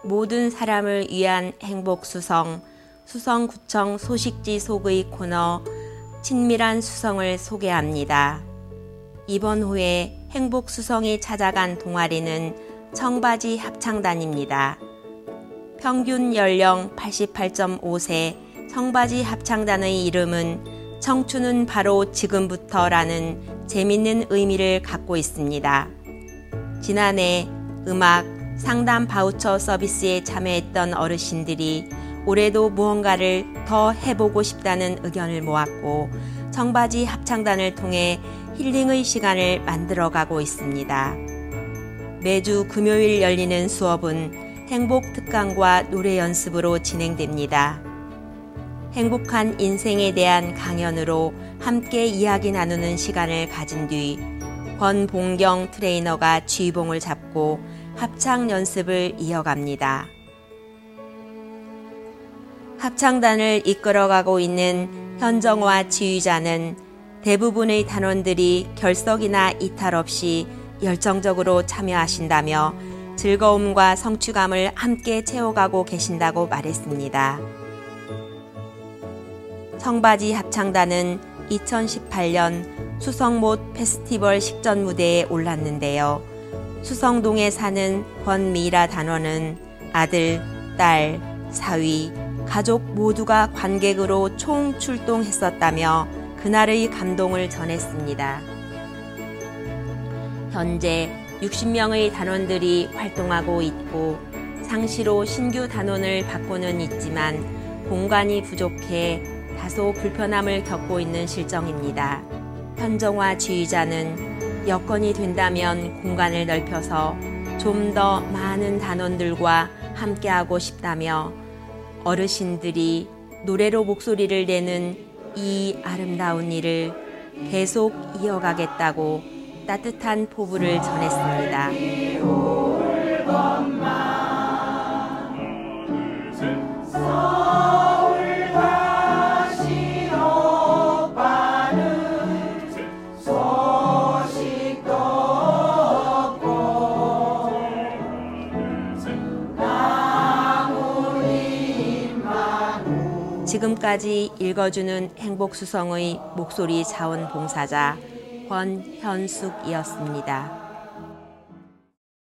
모든 사람을 위한 행복수성, 수성구청 소식지 속의 코너 친밀한 수성을 소개합니다. 이번 호에 행복수성이 찾아간 동아리는 청바지 합창단입니다. 평균 연령 88.5세 청바지 합창단의 이름은 청춘은 바로 지금부터라는 재밌는 의미를 갖고 있습니다. 지난해 음악 상담 바우처 서비스에 참여했던 어르신들이 올해도 무언가를 더 해보고 싶다는 의견을 모았고 청바지 합창단을 통해 힐링의 시간을 만들어가고 있습니다. 매주 금요일 열리는 수업은 행복 특강과 노래 연습으로 진행됩니다. 행복한 인생에 대한 강연으로 함께 이야기 나누는 시간을 가진 뒤 권봉경 트레이너가 쥐봉을 잡고 합창 연습을 이어갑니다. 합창단을 이끌어가고 있는 현정화 지휘자는 대부분의 단원들이 결석이나 이탈 없이 열정적으로 참여하신다며 즐거움과 성취감을 함께 채워가고 계신다고 말했습니다. 청바지 합창단은 2018년 수성못 페스티벌 식전 무대에 올랐는데요. 수성동에 사는 권미라 단원은 아들, 딸, 사위, 가족 모두가 관객으로 총출동했었다며 그날의 감동을 전했습니다. 현재 60명의 단원들이 활동하고 있고 상시로 신규 단원을 받고는 있지만 공간이 부족해 다소 불편함을 겪고 있는 실정입니다. 현정화 지휘자는 여건이 된다면 공간을 넓혀서 좀 더 많은 단원들과 함께하고 싶다며 어르신들이 노래로 목소리를 내는 이 아름다운 일을 계속 이어가겠다고 따뜻한 포부를 전했습니다. 지금까지 읽어주는 행복수성의 목소리 자원봉사자 권현숙이었습니다.